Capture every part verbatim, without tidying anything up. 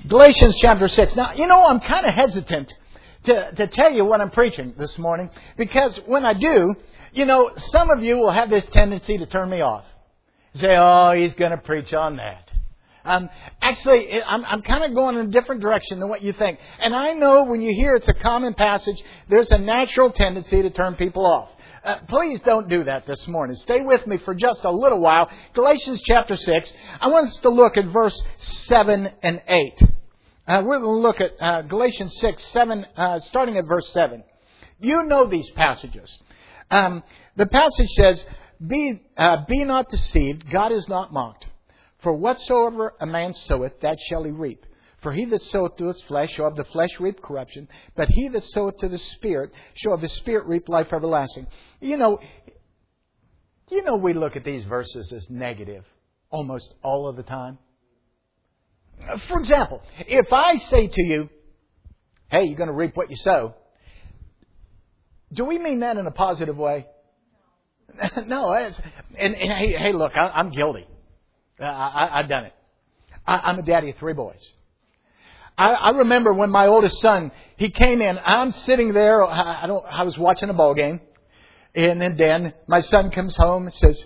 Galatians chapter six. Now, you know, I'm kind of hesitant to, to tell you what I'm preaching this morning, because when I do, you know, some of you will have this tendency to turn me off. Say, oh, he's going to preach on that. Um, actually, I'm, I'm kind of going in a different direction than what you think. And I know when you hear it's a common passage, there's a natural tendency to turn people off. Uh, please don't do that this morning. Stay with me for just a little while. Galatians chapter six. I want us to look at verse seven and eight. Uh, we're going to look at uh, Galatians six, seven, uh, starting at verse seven. You know these passages. Um, the passage says, Be uh, be not deceived, God is not mocked. For whatsoever a man soweth, that shall he reap. For he that soweth to his flesh shall of the flesh reap corruption, but he that soweth to the Spirit shall of the Spirit reap life everlasting. You know, you know we look at these verses as negative almost all of the time. For example, if I say to you, hey, you're going to reap what you sow, do we mean that in a positive way? No. It's, and, and hey, hey, look, I, I'm guilty. Uh, I, I've done it. I, I'm a daddy of three boys. I, I remember when my oldest son, he came in. I'm sitting there. I, I don't. I was watching a ball game, and then Dan, my son, comes home and says,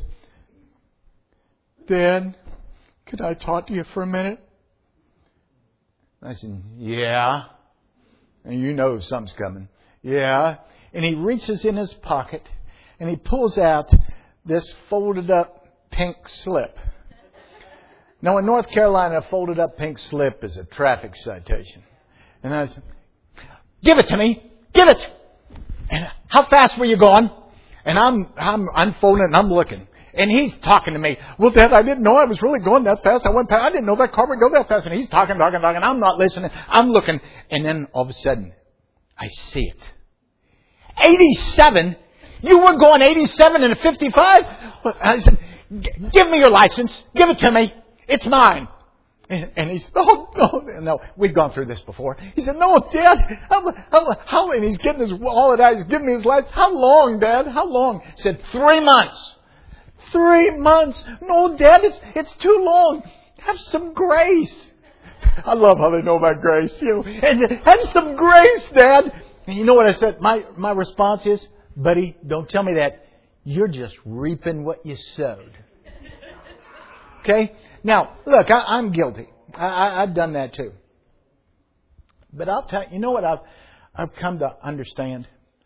"Dan, could I talk to you for a minute?" I said, "Yeah." And you know something's coming. Yeah. And he reaches in his pocket and he pulls out this folded up pink slip. Now, in North Carolina, a folded up pink slip is a traffic citation. And I said, "Give it to me. Give it." And how fast were you going? And I'm I'm unfolding it and I'm looking. And he's talking to me. "Well, Dad, I didn't know I was really going that fast. I went past. I didn't know that car would go that fast." And he's talking, talking, talking. I'm not listening. I'm looking. And then all of a sudden, I see it. eighty-seven? You were going eighty-seven and a fifty-five? I said, "Give me your license. Give it to me. It's mine." And he said, "Oh, no, no, we've gone through this before." He said, "No, Dad, how, how, how," and he's getting his wallet out. He's giving me his license. "How long, Dad? How long?" He said, "Three months." Three months. "No, Dad, it's it's too long. Have some grace." I love how they know about grace. You know, and have some grace, Dad. And you know what I said? My my response is, "Buddy, don't tell me that. You're just reaping what you sowed." Okay? Now, look, I, I'm guilty. I, I, I've done that too. But I'll tell you, you know what I've I've come to understand?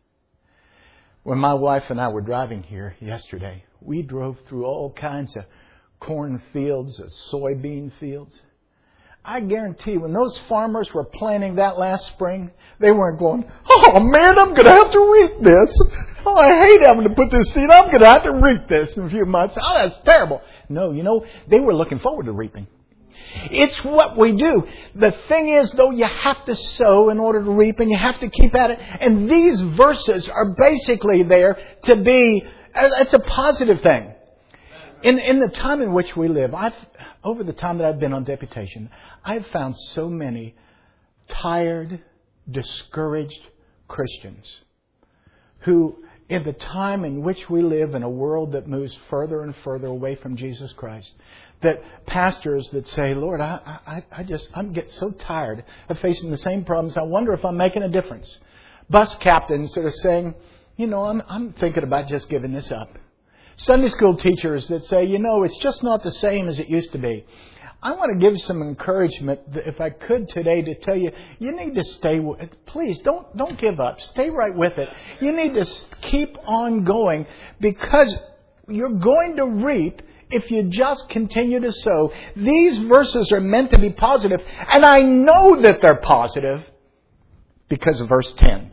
When my wife and I were driving here yesterday, we drove through all kinds of cornfields, of soybean fields. I guarantee when those farmers were planting that last spring, they weren't going, "Oh man, I'm going to have to reap this. Oh, I hate having to put this seed. I'm going to have to reap this in a few months. Oh, that's terrible." No, you know, they were looking forward to reaping. It's what we do. The thing is, though, you have to sow in order to reap, and you have to keep at it. And these verses are basically there to be, it's a positive thing. In in the time in which we live, I've over the time that I've been on deputation, I've found so many tired, discouraged Christians who, in the time in which we live in a world that moves further and further away from Jesus Christ, that pastors that say, "Lord, I I, I just I'm get so tired of facing the same problems. I wonder if I'm making a difference." Bus captains that are saying, "You know, I'm I'm thinking about just giving this up." Sunday school teachers that say, "You know, it's just not the same as it used to be." I want to give some encouragement, if I could today, to tell you, you need to stay with it. Please, don't, don't give up. Stay right with it. You need to keep on going, because you're going to reap if you just continue to sow. These verses are meant to be positive, and I know that they're positive because of verse ten.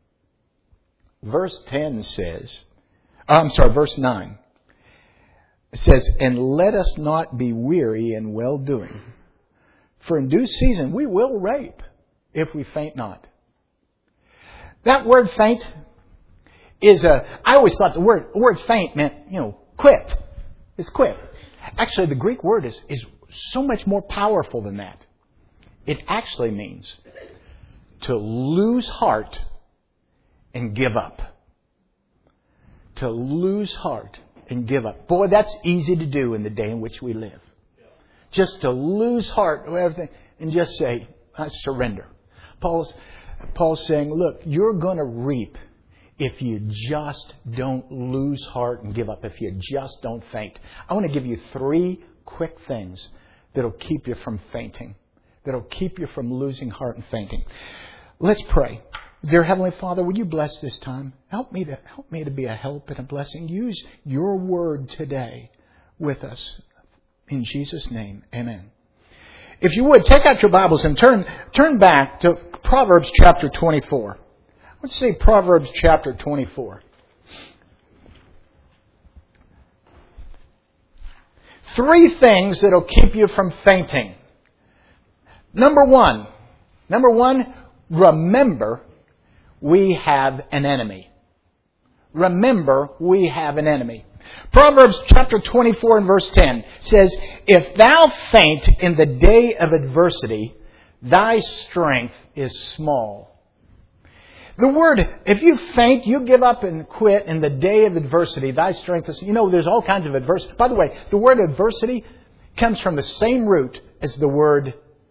Verse ten says, I'm sorry, verse nine. It says, "And let us not be weary in well-doing. For in due season we will reap if we faint not." That word faint is a... I always thought the word, the word faint meant, you know, quit. It's quit. Actually, the Greek word is, is so much more powerful than that. It actually means to lose heart and give up. To lose heart and give up. Boy, that's easy to do in the day in which we live. Just to lose heart or everything and just say, I surrender. Paul's, Paul's saying, look, you're going to reap if you just don't lose heart and give up, if you just don't faint. I want to give you three quick things that'll keep you from fainting, that'll keep you from losing heart and fainting. Let's pray. Dear Heavenly Father, would you bless this time? Help me to help me to be a help and a blessing. Use your word today with us. In Jesus' name, amen. If you would, take out your Bibles and turn turn back to Proverbs chapter twenty-four. Let's say Proverbs chapter twenty-four. Three things that'll keep you from fainting. Number one. Number one, remember we have an enemy. Remember we have an enemy. Proverbs chapter twenty-four and verse ten says, if thou faint in the day of adversity, thy strength is small. The word, if you faint, you give up and quit in the day of adversity, thy strength is... You know, there's all kinds of adversity. By the way, the word adversity comes from the same root as the word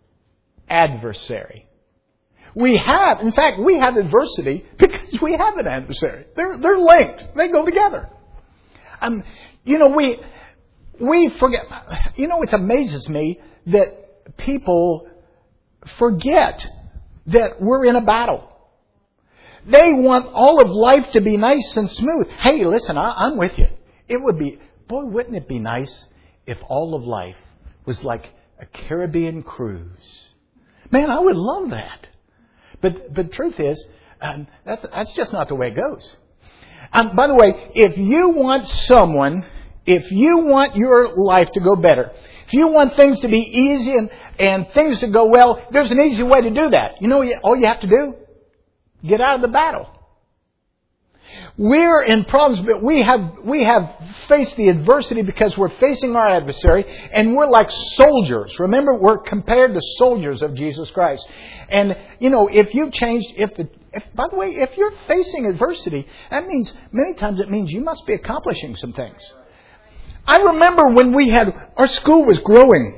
adversary. We have, in fact, we have adversity because we have an adversary. They're, they're linked. They go together. Um, you know, we, we forget, you know, it amazes me that people forget that we're in a battle. They want all of life to be nice and smooth. Hey, listen, I, I'm with you. It would be, boy, wouldn't it be nice if all of life was like a Caribbean cruise? Man, I would love that. But, but the truth is, um, that's, that's just not the way it goes. Um, by the way, if you want someone, if you want your life to go better, if you want things to be easy and, and things to go well, there's an easy way to do that. You know, all you have to do? Get out of the battle. We're in problems, but we have we have faced the adversity because we're facing our adversary, and we're like soldiers. Remember, we're compared to soldiers of Jesus Christ. And you know, if you changed, if the if, by the way, if you're facing adversity, that means many times it means you must be accomplishing some things. I remember when we had our school was growing.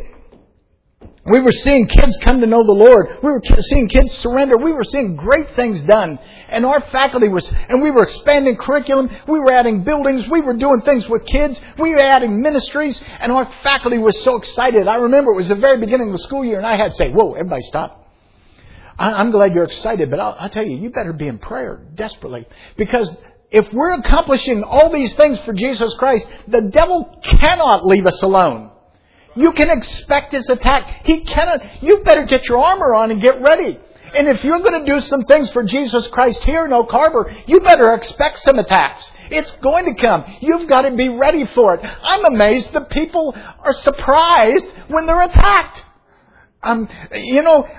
We were seeing kids come to know the Lord. We were seeing kids surrender. We were seeing great things done. And our faculty was, and we were expanding curriculum. We were adding buildings. We were doing things with kids. We were adding ministries. And our faculty was so excited. I remember it was the very beginning of the school year, and I had to say, whoa, everybody stop. I'm glad you're excited, but I'll, I'll tell you, you better be in prayer desperately. Because if we're accomplishing all these things for Jesus Christ, the devil cannot leave us alone. You can expect his attack. He cannot. You better get your armor on and get ready. And if you're going to do some things for Jesus Christ here in Oak Harbor, you better expect some attacks. It's going to come. You've got to be ready for it. I'm amazed that people are surprised when they're attacked. Um, you know,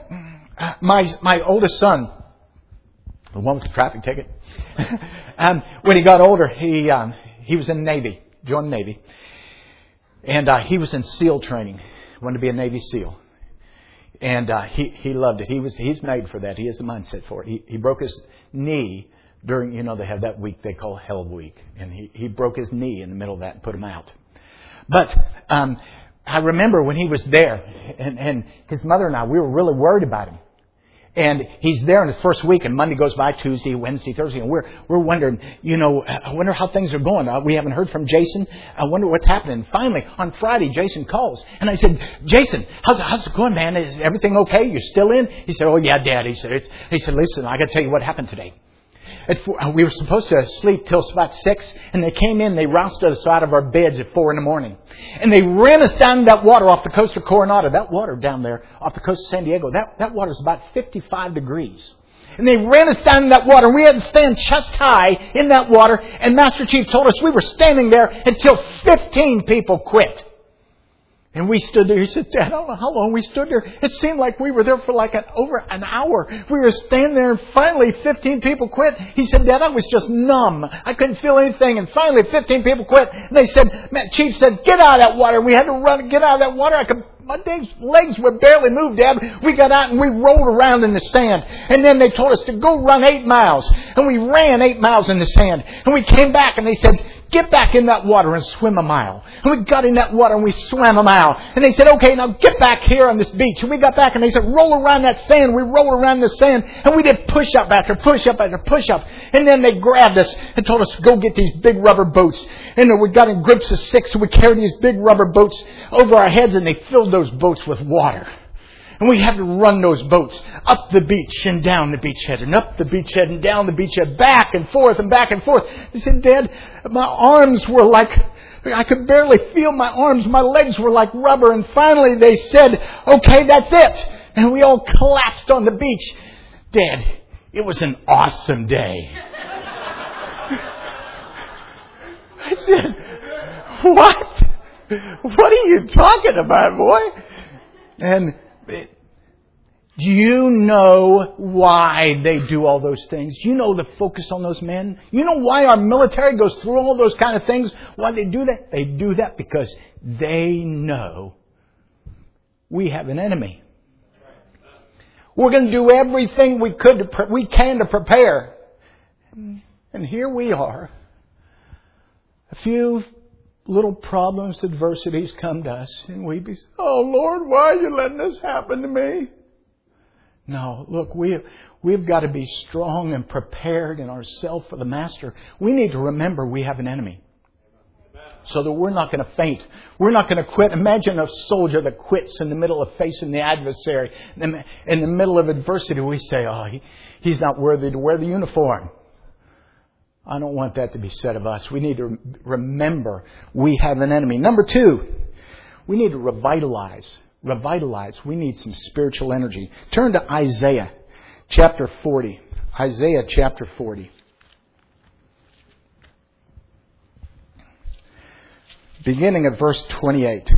my my oldest son, the one with the traffic ticket, um, when he got older, he um, he was in the Navy, joined the Navy. And uh, he was in SEAL training, wanted to be a Navy SEAL. And uh, he he loved it. He was he's made for that. He has the mindset for it. He he broke his knee during, you know, they have that week they call Hell Week. And he, he broke his knee in the middle of that and put him out. But um, I remember when he was there, and, and his mother and I, we were really worried about him. And he's there in his first week, and Monday goes by, Tuesday, Wednesday, Thursday, and we're we're wondering, you know, I wonder how things are going. Uh, we haven't heard from Jason. I wonder what's happening. And finally, on Friday, Jason calls, and I said, Jason, how's how's it going, man? Is everything okay? You're still in? He said, oh yeah, Dad. He said, it's, he said, listen, I got to tell you what happened today. At four, we were supposed to sleep till about six, and they came in, they roused us out of our beds at four in the morning. And they ran us down that water off the coast of Coronado. That water down there off the coast of San Diego, that, that water is about fifty-five degrees. And they ran us down in that water, and we had to stand chest high in that water. And Master Chief told us we were standing there until fifteen people quit. And we stood there. He said, Dad, I don't know how long we stood there. It seemed like we were there for like an, over an hour. We were standing there, and finally fifteen people quit. He said, Dad, I was just numb. I couldn't feel anything. And finally fifteen people quit. And they said, Chief said, get out of that water. We had to run, get out of that water. I could, my legs would barely move, Dad. We got out and we rolled around in the sand. And then they told us to go run eight miles. And we ran eight miles in the sand. And we came back and they said, get back in that water and swim a mile. And we got in that water and we swam a mile. And they said, okay, now get back here on this beach. And we got back and they said, roll around that sand. We rolled around the sand and we did push up after push up after push up. And then they grabbed us and told us to go get these big rubber boats. And we got in groups of six and we carried these big rubber boats over our heads and they filled those boats with water. And we had to run those boats up the beach and down the beachhead and up the beachhead and down the beachhead, back and forth and back and forth. They said, Dad, my arms were like, I could barely feel my arms. My legs were like rubber. And finally they said, okay, that's it. And we all collapsed on the beach. Dad, it was an awesome day. I said, what? What are you talking about, boy? And do you know why they do all those things? You know the focus on those men? You know why our military goes through all those kind of things? Why they do that? They do that because they know we have an enemy. We're going to do everything we could to pre- we can to prepare. And here we are. A few little problems, adversities come to us, and we be, oh Lord, why are you letting this happen to me? No, look, we we've got to be strong and prepared in ourselves for the Master. We need to remember we have an enemy, so that we're not going to faint. We're not going to quit. Imagine a soldier that quits in the middle of facing the adversary. In the middle of adversity, we say, "Oh, he, he's not worthy to wear the uniform." I don't want that to be said of us. We need to remember we have an enemy. Number two, we need to revitalize. Revitalize. We need some spiritual energy. Turn to Isaiah chapter forty. Isaiah chapter forty. Beginning at verse twenty-eight.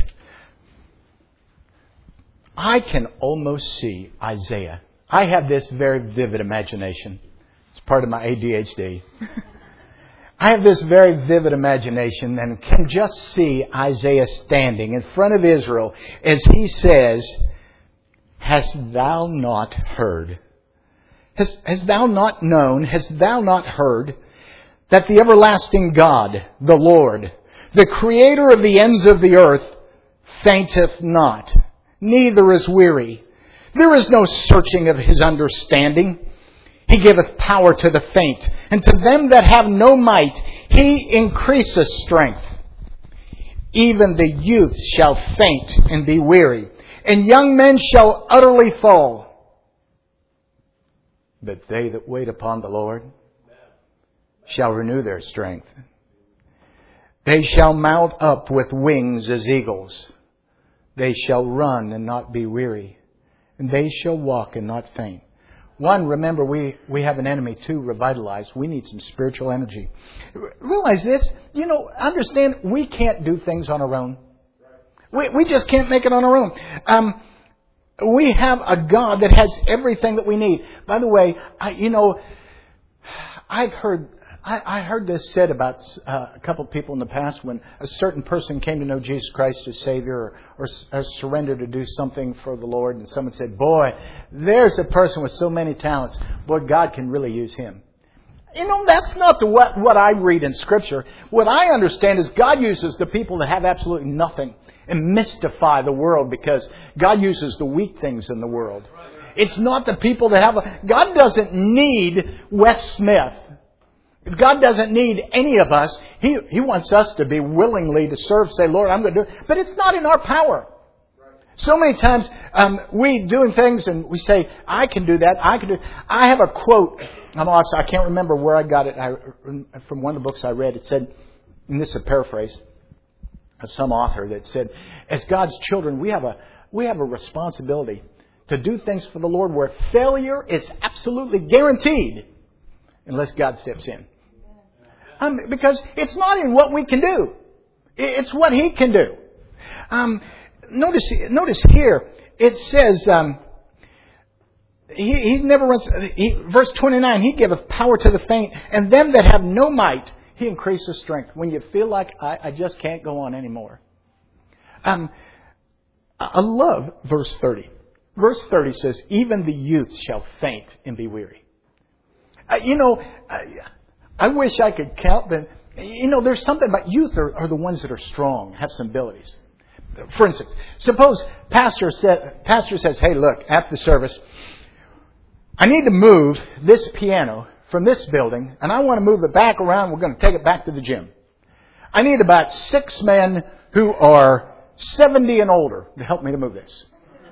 I can almost see Isaiah. I have this very vivid imagination. It's part of my A D H D. I have this very vivid imagination and can just see Isaiah standing in front of Israel as he says, hast thou not heard? Hast, hast thou not known? Hast thou not heard that the everlasting God, the Lord, the creator of the ends of the earth, fainteth not, neither is weary. There is no searching of his understanding. He giveth power to the faint, and to them that have no might, he increaseth strength. Even the youth shall faint and be weary, and young men shall utterly fall. But they that wait upon the Lord shall renew their strength. They shall mount up with wings as eagles. They shall run and not be weary, and they shall walk and not faint. One, remember, we, we have an enemy. Two, revitalize. We need some spiritual energy. Realize this. You know, understand, we can't do things on our own. We, we just can't make it on our own. Um, we have a God that has everything that we need. By the way, I, you know, I've heard... I, I heard this said about uh, a couple of people in the past when a certain person came to know Jesus Christ as Savior or, or, or surrendered to do something for the Lord, and someone said, boy, there's a person with so many talents. Boy, God can really use him. You know, that's not the, what, what I read in Scripture. What I understand is God uses the people that have absolutely nothing and mystify the world because God uses the weak things in the world. It's not the people that have... A, God doesn't need Wes Smith. God doesn't need any of us. He He wants us to be willingly to serve, say, Lord, I'm going to do it. But it's not in our power. So many times um, we doing things and we say, I can do that. I can do it. I have a quote. I'm also, I can't remember where I got it. I, from one of the books I read, it said, and this is a paraphrase of some author that said, as God's children, we have a we have a responsibility to do things for the Lord where failure is absolutely guaranteed unless God steps in. Um, because it's not in what we can do. It's what He can do. Um, notice, notice here, it says, um, he, he never runs, he, verse twenty-nine, He giveth power to the faint, and them that have no might, He increases strength. When you feel like, I, I just can't go on anymore. Um, I love verse thirty. Verse thirty says, even the youth shall faint and be weary. Uh, you know, I, I wish I could count the, You know, there's something about youth are, are the ones that are strong, have some abilities. For instance, suppose pastor, sa- pastor says, hey, look, after the service, I need to move this piano from this building, and I want to move it back around. We're going to take it back to the gym. I need about six men who are seventy and older to help me to move this.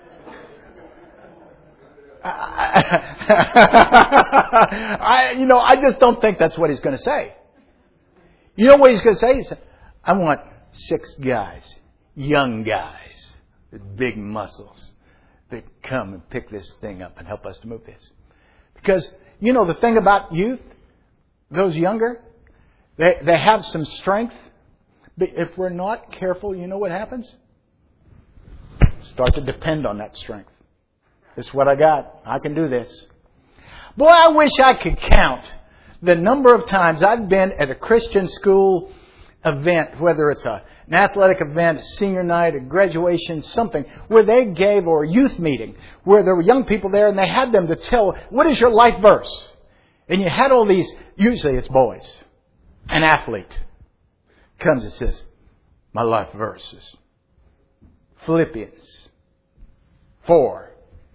I, you know, I just don't think that's what he's going to say. You know what he's going to say? He said, I want six guys, young guys, with big muscles, that come and pick this thing up and help us to move this. Because, you know, the thing about youth, those younger, they, they have some strength. But if we're not careful, you know what happens? Start to depend on that strength. This is what I got. I can do this. Boy, I wish I could count the number of times I've been at a Christian school event, whether it's a, an athletic event, a senior night, a graduation, something, where they gave, or a youth meeting, where there were young people there and they had them to tell, what is your life verse? And you had all these, usually it's boys. An athlete comes and says, my life verse is Philippians four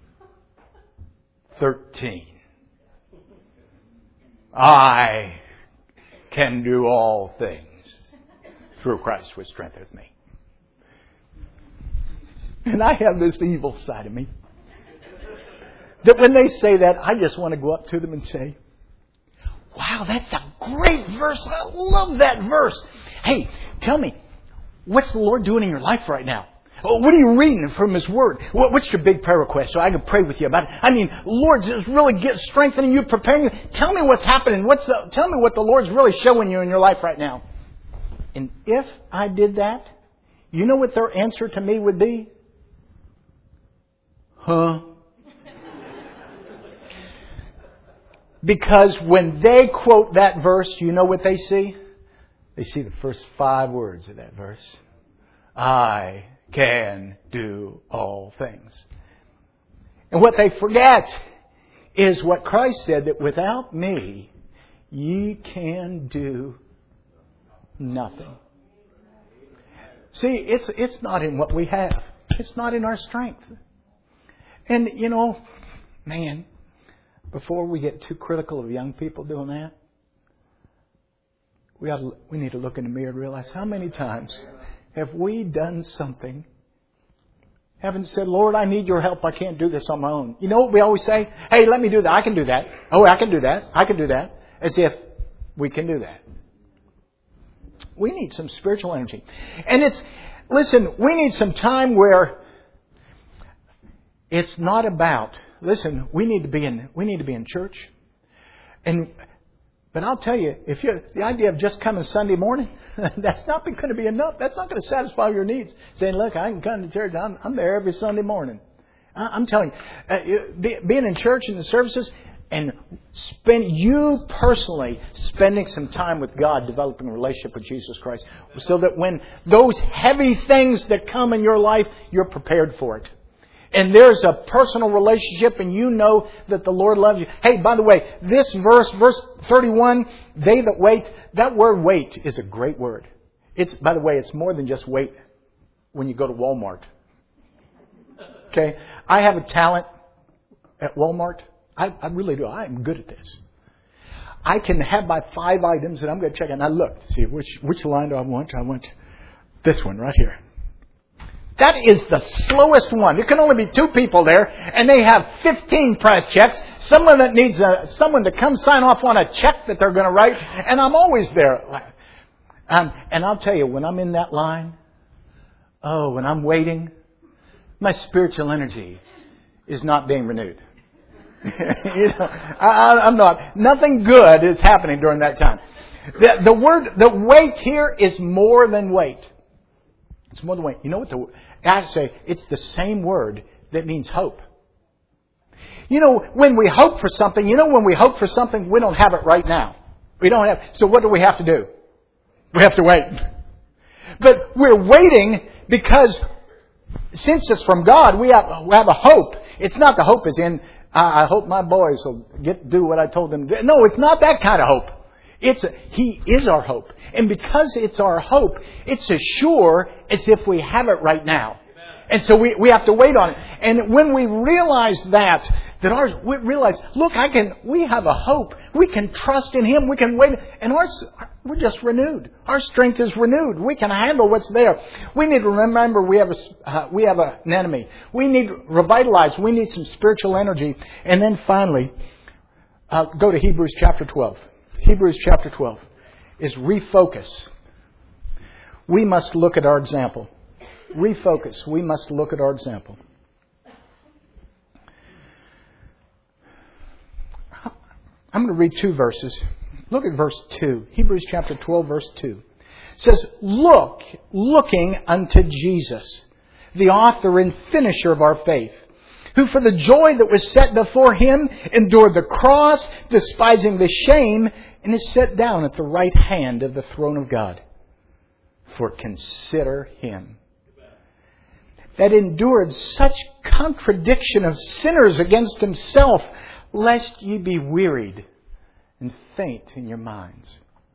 thirteen. I can do all things through Christ which strengthens me. And I have this evil side of me that when they say that, I just want to go up to them and say, wow, that's a great verse. I love that verse. Hey, tell me, what's the Lord doing in your life right now? What are you reading from His Word? What's your big prayer request so I can pray with you about it? I mean, Lord's just really get strengthening you, preparing you. Tell me what's happening. What's the, tell me what the Lord's really showing you in your life right now. And if I did that, you know what their answer to me would be? Huh? Because when they quote that verse, you know what they see? They see the first five words of that verse. I can do all things. And what they forget is what Christ said, that without me, ye can do nothing. See, it's it's not in what we have. It's not in our strength. And, you know, man, before we get too critical of young people doing that, we ought to, we need to look in the mirror and realize how many times have we done something, haven't said, Lord, I need your help. I can't do this on my own. You know what we always say? Hey, let me do that. I can do that. Oh, I can do that. I can do that. As if we can do that. We need some spiritual energy. And it's, listen, we need some time where it's not about, listen, we need to be in, we need to be in church. And, but I'll tell you, if you the idea of just coming Sunday morning, that's not going to be enough. That's not going to satisfy your needs. Saying, look, I can come to church. I'm, I'm there every Sunday morning. I, I'm telling you, uh, be, being in church and the services, and spend you personally spending some time with God, developing a relationship with Jesus Christ, so that when those heavy things that come in your life, you're prepared for it. And there's a personal relationship, and you know that the Lord loves you. Hey, by the way, this verse, verse thirty-one, they that wait, that word wait is a great word. It's, by the way, it's more than just wait when you go to Walmart. Okay? I have a talent at Walmart. I, I really do. I am good at this. I can have my five items that I'm going to check, and I look to see which, which line do I want. I want this one right here. That is the slowest one. There can only be two people there, and they have fifteen price checks. Someone that needs a, someone to come sign off on a check that they're going to write, and I'm always there. Um, and I'll tell you, when I'm in that line, oh, when I'm waiting, my spiritual energy is not being renewed. you know, I, I'm not. Nothing good is happening during that time. The, the word, the wait here is more than wait. It's more than wait. You know what the I say? It's the same word that means hope. You know, when we hope for something, you know, when we hope for something, we don't have it right now. We don't have. So what do we have to do? We have to wait. But we're waiting because since it's from God, we have, we have a hope. It's not the hope as in, I hope my boys will get do what I told them to do. No, it's not that kind of hope. It's a, He is our hope. And because it's our hope, it's as sure as if we have it right now. And so we, we have to wait on it. And when we realize that, that ours, we realize, look, I can, we have a hope. We can trust in Him. We can wait. And ours, we're just renewed. Our strength is renewed. We can handle what's there. We need to remember we have a, uh, we have a, an enemy. We need to revitalize. We need some spiritual energy. And then finally, uh, go to Hebrews chapter twelve. Hebrews chapter twelve is refocus. We must look at our example. Refocus. We must look at our example. I'm going to read two verses. Look at verse two. Hebrews chapter twelve, verse two. It says, Look, looking unto Jesus, the author and finisher of our faith, who for the joy that was set before Him endured the cross, despising the shame, and is set down at the right hand of the throne of God. For consider Him that endured such contradiction of sinners against Himself, lest ye be wearied and faint in your minds.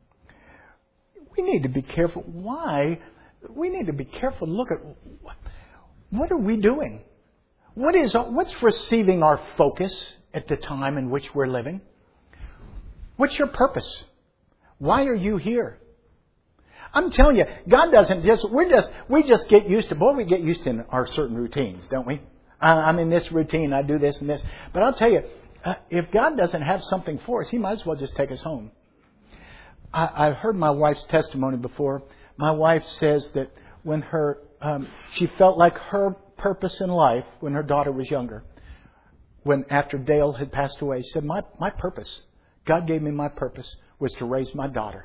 We need to be careful. Why? We need to be careful and look at what are we doing? What is what's receiving our focus at the time in which we're living? What's your purpose? Why are you here? I'm telling you, God doesn't just, we're just, we just get used to, boy, we get used to our certain routines, don't we? Uh, I'm in this routine, I do this and this. But I'll tell you, uh, if God doesn't have something for us, He might as well just take us home. I, I've heard my wife's testimony before. My wife says that when her, um, she felt like her purpose in life when her daughter was younger, when after Dale had passed away, she said, my, my purpose, God gave me my purpose, was to raise my daughter.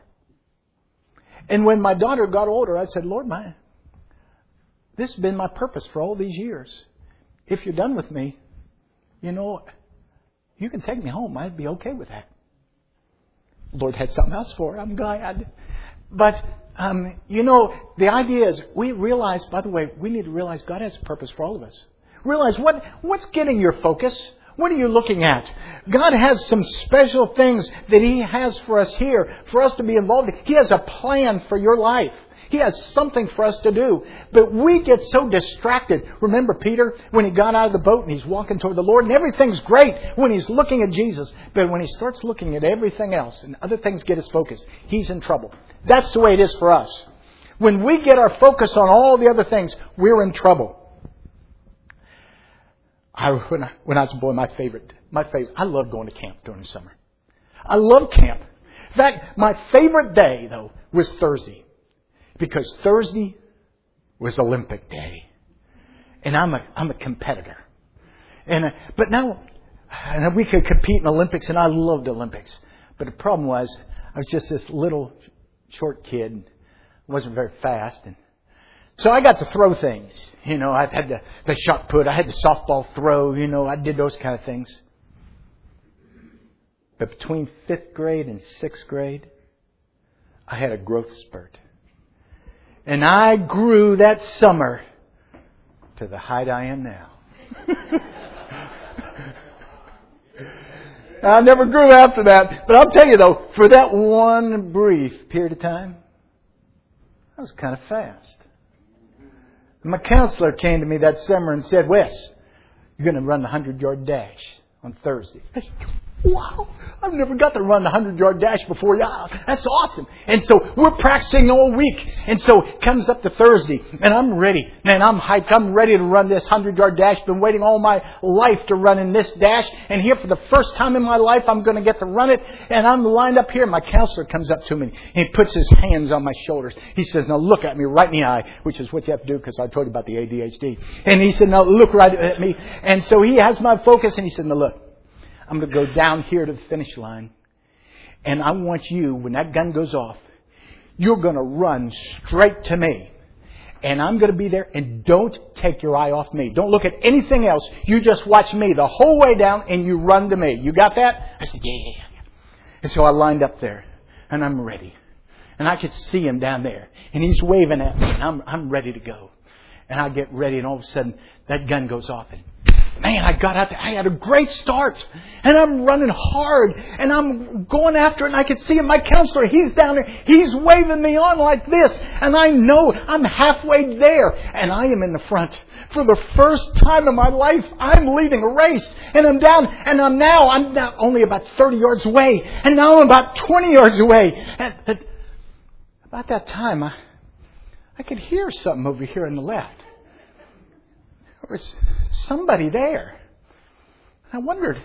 And when my daughter got older, I said, Lord, my, this has been my purpose for all these years. If you're done with me, you know, you can take me home. I'd be okay with that. Lord had something else for her. I'm glad. But, um, you know, the idea is we realize, by the way, we need to realize God has a purpose for all of us. Realize what what's getting your focus. What are you looking at? God has some special things that He has for us here, for us to be involved in. He has a plan for your life. He has something for us to do. But we get so distracted. Remember Peter, when he got out of the boat and he's walking toward the Lord, and everything's great when he's looking at Jesus. But when he starts looking at everything else and other things get his focus, he's in trouble. That's the way it is for us. When we get our focus on all the other things, we're in trouble. I, when, I, when I was a boy, my favorite, my favorite, I love going to camp during the summer. I love camp. In fact, my favorite day, though, was Thursday. Because Thursday was Olympic Day. And I'm a, I'm a competitor. And, uh, but now, and we could compete in Olympics, and I loved Olympics. But the problem was, I was just this little, short kid, wasn't very fast, and so I got to throw things. You know, I had the, the shot put. I had the softball throw. You know, I did those kind of things. But between fifth grade and sixth grade, I had a growth spurt. And I grew that summer to the height I am now. I never grew after that. But I'll tell you though, for that one brief period of time, I was kind of fast. My counselor came to me that summer and said, Wes, you're going to run the hundred-yard dash on Thursday. I said, wow, I've never got to run the hundred-yard dash before. Yeah, that's awesome. And so we're practicing all week. And so it comes up to Thursday, and I'm ready. Man, I'm hyped. I'm ready to run this hundred-yard dash. Been waiting all my life to run in this dash. And here for the first time in my life, I'm going to get to run it. And I'm lined up here. My counselor comes up to me, and he puts his hands on my shoulders. He says, now look at me right in the eye, which is what you have to do because I told you about the A D H D. And he said, now look right at me. And so he has my focus, and he said, now look. I'm going to go down here to the finish line. And I want you, when that gun goes off, you're going to run straight to me. And I'm going to be there. And don't take your eye off me. Don't look at anything else. You just watch me the whole way down and you run to me. You got that? I said, yeah, yeah, yeah. And so I lined up there. And I'm ready. And I could see him down there. And he's waving at me. And I'm, I'm ready to go. And I get ready. And all of a sudden, that gun goes off. And man, I got out there. I had a great start. And I'm running hard. And I'm going after it. And I could see him, my counselor, he's down there. He's waving me on like this. And I know I'm halfway there. And I am in the front. For the first time in my life, I'm leading a race. And I'm down. And I'm now, I'm now only about thirty yards away. And now I'm about twenty yards away. And, and about that time, I, I could hear something over here on the left. There was somebody there. I wondered,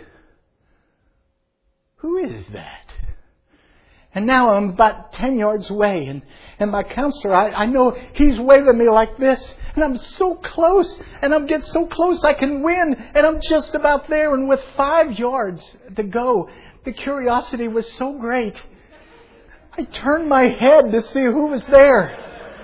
who is that? And now I'm about ten yards away. And, and my counselor, I, I know he's waving me like this. And I'm so close. And I'm getting so close I can win. And I'm just about there. And with five yards to go, the curiosity was so great. I turned my head to see who was there.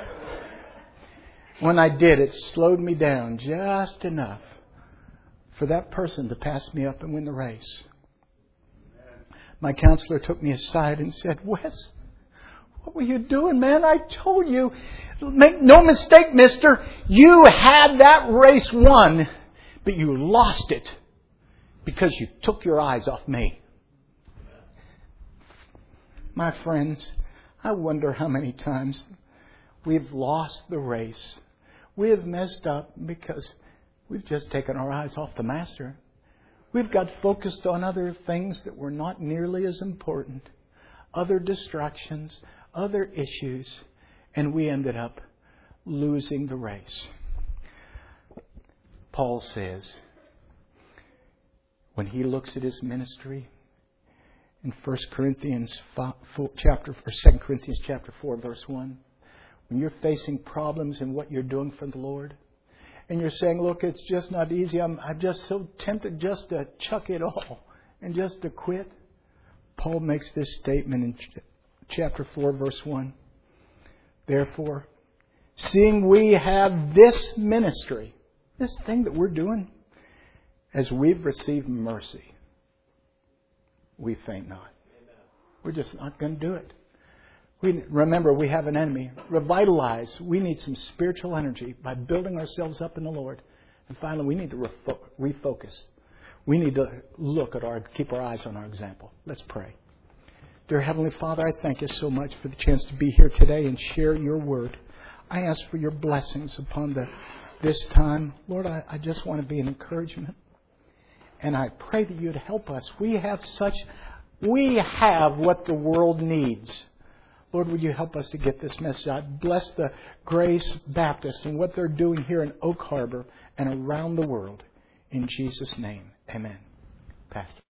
When I did, it slowed me down just enough for that person to pass me up and win the race. My counselor took me aside and said, Wes, what were you doing, man? I told you. Make no mistake, mister. You had that race won, but you lost it because you took your eyes off me. My friends, I wonder how many times we've lost the race. We have messed up because we've just taken our eyes off the Master. We've got focused on other things that were not nearly as important. Other distractions, other issues. And we ended up losing the race. Paul says, when he looks at his ministry, in First Corinthians chapter or Second Corinthians chapter four, verse one, when you're facing problems in what you're doing for the Lord, and you're saying, look, it's just not easy. I'm, I'm just so tempted just to chuck it all and just to quit. Paul makes this statement in ch- chapter four, verse one. Therefore, seeing we have this ministry, this thing that we're doing, as we've received mercy, we faint not. We're just not going to do it. We remember, we have an enemy. Revitalize. We need some spiritual energy by building ourselves up in the Lord. And finally, we need to refo- refocus. We need to look at our, keep our eyes on our example. Let's pray. Dear Heavenly Father, I thank you so much for the chance to be here today and share your word. I ask for your blessings upon the, this time. Lord, I, I just want to be an encouragement. And I pray that you'd help us. We have such, we have what the world needs. Lord, would you help us to get this message out? Bless the Grace Baptist and what they're doing here in Oak Harbor and around the world. In Jesus' name, amen. Pastor.